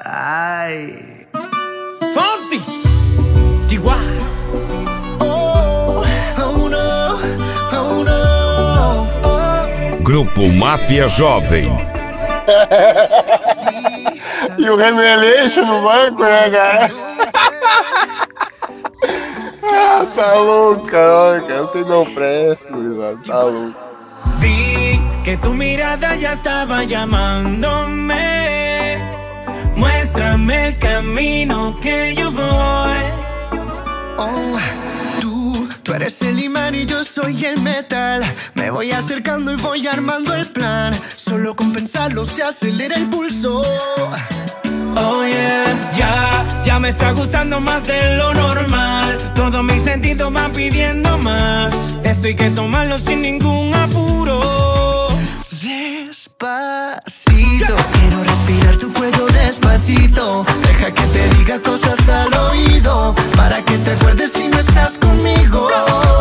Ay. Fonsi, Chihuahua. Oh, oh no, oh no. Oh. Grupo Máfia Jovem. E o remeleixo no banco, né, cara? Ah, tá louco, cara. Eu não presto, gurizada. Tá louco. Vi que tu mirada ya estaba llamándome. Muéstrame el camino que yo voy. Oh, tú eres el imán y yo soy el metal. Me voy acercando y voy armando el plan. Solo con pensarlo se acelera el pulso. Oh yeah, ya me está gustando más de lo normal. Todos mis sentidos van pidiendo más. Esto hay que tomarlo sin ningún apuro. Despacito, quiero respirar tu cuello despacito. Deja que te diga cosas al oído, para que te acuerdes si no estás conmigo.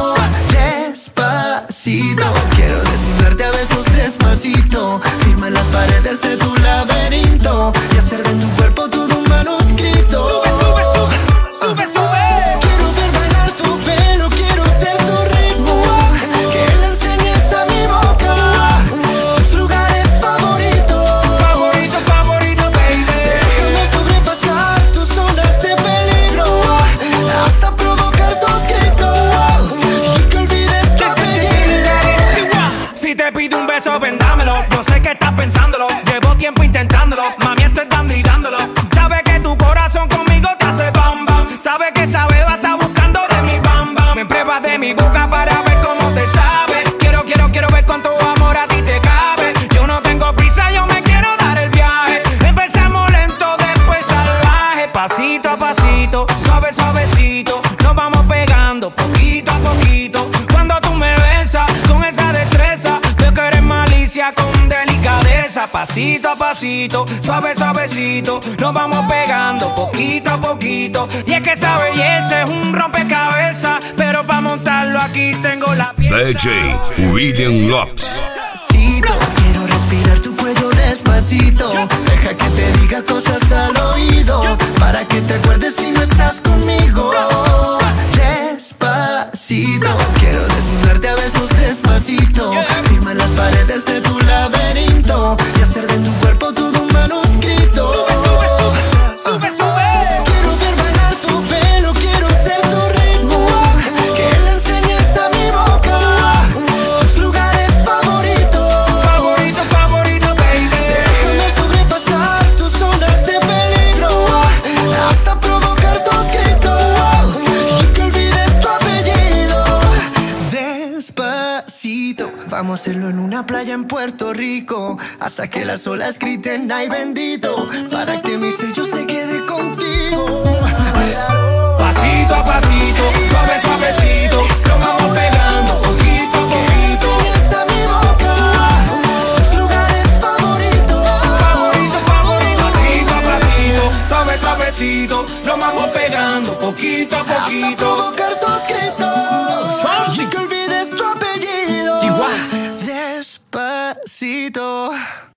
Despacito, quiero desnudarte a besos despacito. Firma en las paredes de tu laberinto y hacer de tu cuerpo todo un manuscrito. Sube, sube, sube, sube, sube. Quiero ver bailar tu pelo, quiero ser tu ritmo. Que le enseñes a mi boca tus lugares favoritos. Favorito, favorito, baby. Déjame sobrepasar tus zonas de peligro, hasta provocar tus gritos y que olvides tu apellido. Si te pido un beso, vendámelo. Yo sé que estás pensándolo. Llevo tiempo intentándolo. Mami, estoy dando y dándolo. Sabe que tu corazón conmigo te hace bam bam. Sabe que esa beba está buscando de mi bam bam. Me pruebas de mi boca para ver cómo te sabe. Quiero ver cuánto amor a ti te cabe. Yo no tengo prisa, yo me quiero dar el viaje. Empezamos lento, después salvaje. Pasito a pasito, suave, suavecito. Nos vamos pegando poquito a poquito. Cuando tú me besas con esa destreza, veo que eres malicia con delicadeza. Pasito a pasito, suave, suavecito. Nos vamos pegando poquito a poquito. Y es que esa belleza es un rompecabezas, pero para montarlo aquí tengo la pieza. DJ William Lopes. Despacito, quiero respirar tu cuello despacito. Deja que te diga cosas al oído, para que te acuerdes si no estás conmigo. Despacito, quiero desnudarte a besos despacito. Firma en las paredes de tu laberinto y hacer de tu cuerpo todo un manuscrito. Sube, sube, sube, sube, sube. Quiero ver bailar tu pelo, quiero ser tu ritmo. Que le enseñes a mi boca tus lugares favoritos. Favorito, favorito, baby. Déjame sobrepasar tus zonas de peligro, hasta provocar tus gritos y que olvides tu apellido. Despacito, vamos a hacerlo en una playa en Puerto Rico, hasta que las olas griten ay bendito, para que mi sello se quede contigo. Pasito a pasito, suave, suavecito. Nos vamos pegando poquito a Que le poquito. enseñes a mi boca tus lugares favoritos. Favorito, favorito. Pasito a pasito, suave, suavecito. Nos vamos pegando poquito a Hasta poquito. provocar tus gritos y que olvides tu apellido. Chihuahua. Despacito.